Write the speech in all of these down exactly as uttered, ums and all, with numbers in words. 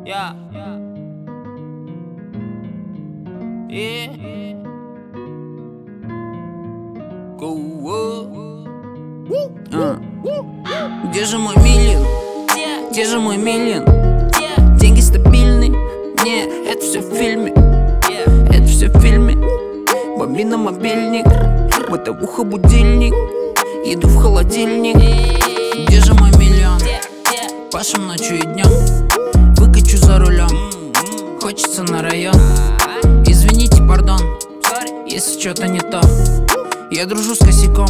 Yeah. Yeah. Go. Uh. Где же мой миллион? Где же мой миллион? Деньги стабильны? Не, это все в фильме. Это все в фильме. Бомбина мобильник, бытовуха будильник, еду в холодильник. Где же мой миллион? Пашем ночью и днем, выкачу за рулем. Хочется на район. Извините, пардон, если что-то не то. Я дружу с косяком,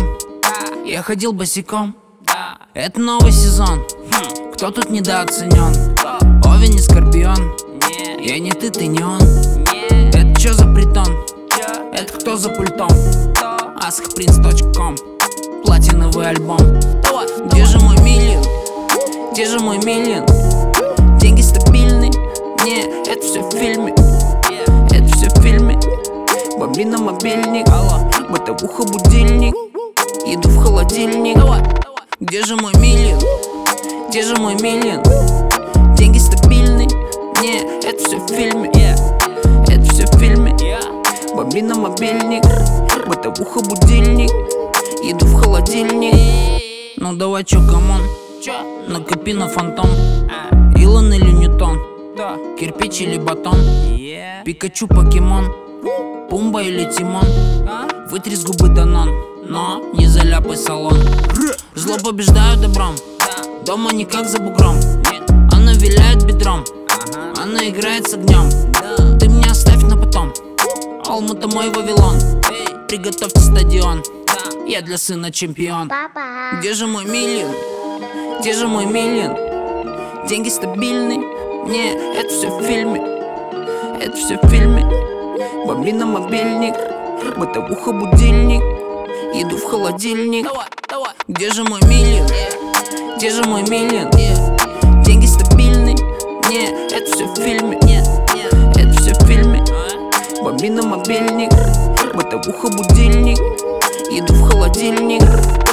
я ходил босиком. Это новый сезон, кто тут недооценен? Овен и Скорпион. Я не ты, ты не он. Это чё за притон? Это кто за пультом? ask prince точка ком. Платиновый альбом. Где же мой миллион? Где же мой миллион? Деньги стабильны? Не, это все в фильме. Это все в фильме. Бомбина мобильник, бытовуха будильник, еду в холодильник. Где же мой миллион? Где же мой миллион? Деньги стабильны? Не, это все в фильме. Это все в фильме. Бомбина мобильник, бытовуха будильник, еду в холодильник. Ну давай чё, камон, накопи на фантом. Илон или Ньютон, кирпич или батон, Пикачу, покемон, Пумба или Тимон. Вытри с губы Данон, но не заляпай салон. Зло побеждаю добром, дома никак за бугром. Она виляет бедром, она играет с огнем. Ты меня оставь на потом, Алмата мой Вавилон. Приготовьте стадион, я для сына чемпион. Где же мой миллион? Где же мой миллион? Деньги стабильны? Не, это все в фильме. Это все в фильме. Бомбина мобильник, бытовуха будильник, еду в холодильник. Где же мой миллион? Где же мой миллион? Деньги стабильны? Не, это все в фильме. Это все в фильме. Бомбина мобильник, бытовуха будильник, еду в холодильник.